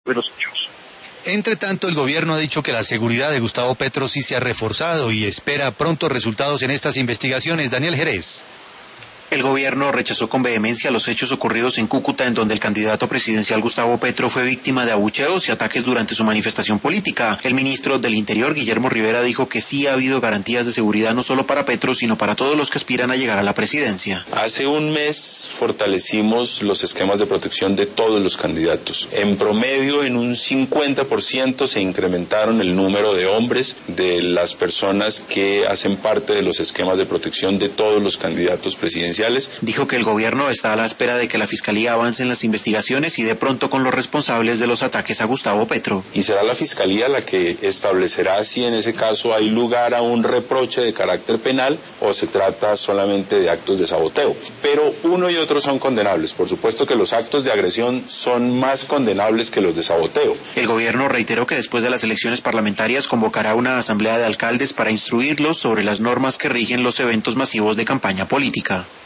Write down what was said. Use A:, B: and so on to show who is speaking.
A: los hechos.
B: Entre tanto, el gobierno ha dicho que la seguridad de Gustavo Petro sí se ha reforzado y espera prontos resultados en estas investigaciones. Daniel Jerez.
C: El gobierno rechazó con vehemencia los hechos ocurridos en Cúcuta, en donde el candidato presidencial Gustavo Petro fue víctima de abucheos y ataques durante su manifestación política. El ministro del Interior, Guillermo Rivera, dijo que sí ha habido garantías de seguridad no solo para Petro, sino para todos los que aspiran a llegar a la presidencia.
D: Hace un mes fortalecimos los esquemas de protección de todos los candidatos. En promedio, en un 50% se incrementaron el número de hombres de las personas que hacen parte de los esquemas de protección de todos los candidatos presidenciales.
C: Dijo que el gobierno está a la espera de que la Fiscalía avance en las investigaciones y de pronto con los responsables de los ataques a Gustavo Petro.
D: Y será la Fiscalía la que establecerá si en ese caso hay lugar a un reproche de carácter penal o se trata solamente de actos de saboteo. Pero uno y otro son condenables. Por supuesto que los actos de agresión son más condenables que los de saboteo.
C: El gobierno reiteró que después de las elecciones parlamentarias convocará una asamblea de alcaldes para instruirlos sobre las normas que rigen los eventos masivos de campaña política.